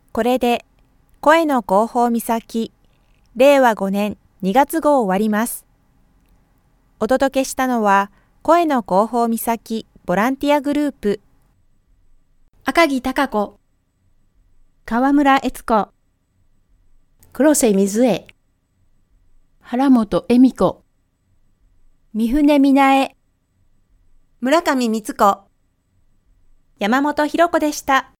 これで声の広報岬令和5年2月号終わります。お届けしたのは声の広報岬ボランティアグループ赤木貴子、 川村悦子、 黒瀬水江、 原本恵美子、 三船美奈恵、 村上光子、 山本博子でした。